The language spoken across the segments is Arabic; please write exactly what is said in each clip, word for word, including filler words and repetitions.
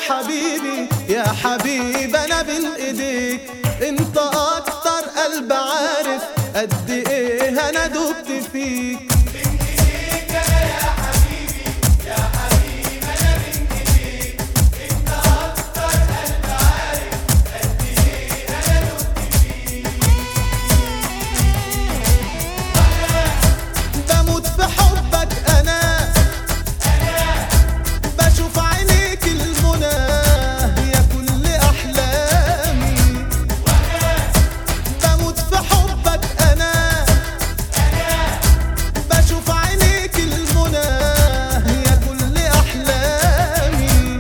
حبيبي يا حبيب انا بين ايديك، انت اكتر قلب عارف قد ايه انا دبت فيك. بين ايديك انا يا حبيبي يا حبيب انا بين ايديك، انت اكتر قلب عارف قد ايه انا دبت فيك. بموت في حبك انا انا بشوف عينيك المنى يا كل احلامي، بموت في حبك انا بشوف عينيك المنى يا كل احلامي.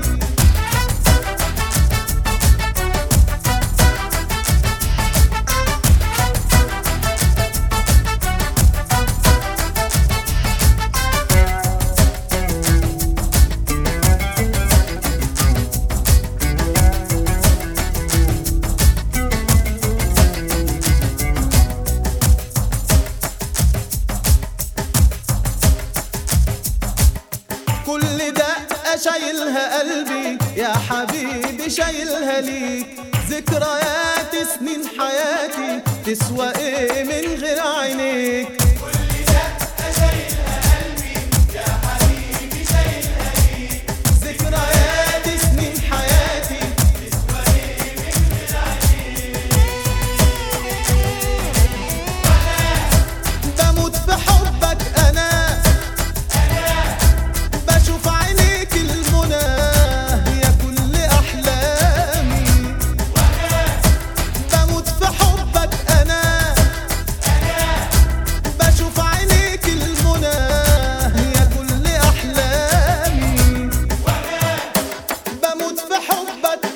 كل دقة شايلها قلبي يا حبيبي شايلها ليك، ذكريات سنين حياتي تسوى ايه من غير عينيك. كل دقة شايلها قلبي يا حبيبي شايلها ليك، ذكريات سنين حياتي تسوى ايه من غير عينيك. بموت في حبك انا بشوف عينيك المنى يا كل احلامي، بموت في حبك انا بشوف عينيك المنى يا كل احلامي، بموت في حبك